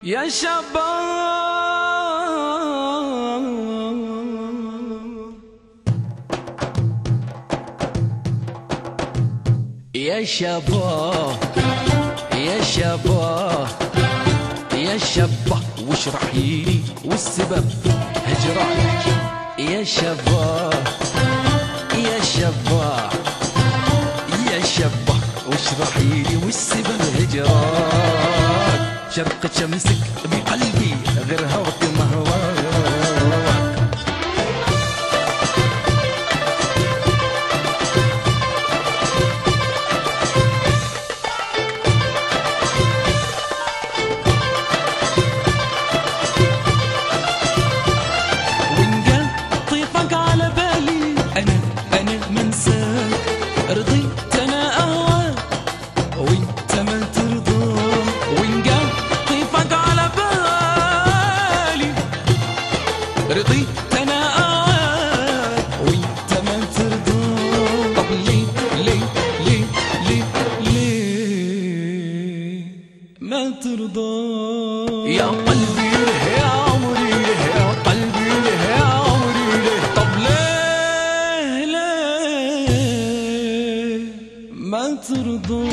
يا شباب يا شباب يا شباب يا شباب وش راح يجي والسبب هجرانك يا شباب يا شباب يا شباب وش راح يجي والسبب هجرانك شرق شمسك بقلبي غير هواك ما هواك وإن طيفك على بالي أنا منساك رضيت أنا أهواك وإنت ما ترضى وإن طيفك على بالي رضيت أنا أهواك وإنت ما ترضى طب ليه ما ترضى يا قلبي يا عمري يا قلبي يا عمري طب ليه ما ترضى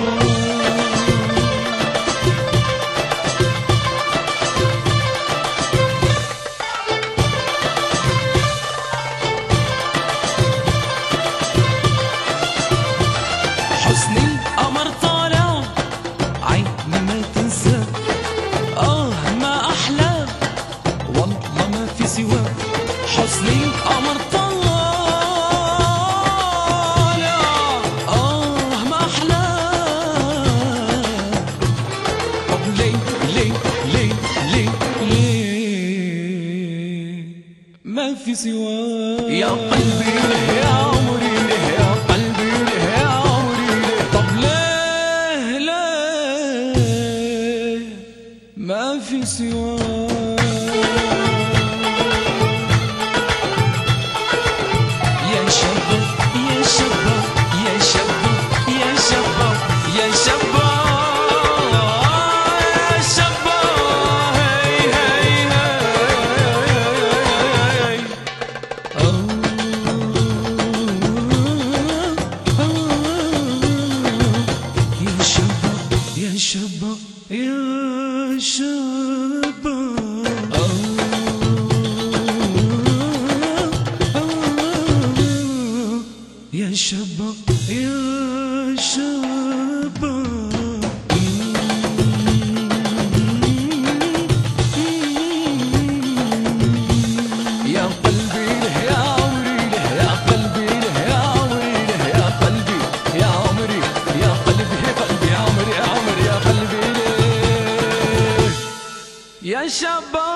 حسني القمر طالع عيني ما تنسى ما أحلى والله ما في سواه حسني القمر طالع ما أحلى طب ليه ما في سواه يا قلبي يا عمري يا قلبي يا عمري طب ليه ما في سواه يا شباب يا شباب يا شباب يا شباب يا شباب يا شباب هي يا شباب يا شباب يا شباب يا شباب يا شباب يا قلبي يا عمري يا قلبي يا عمري يا قلبي يا عمري يا قلبي قلبي يا عمري يا عمري يا قلبي يا شباب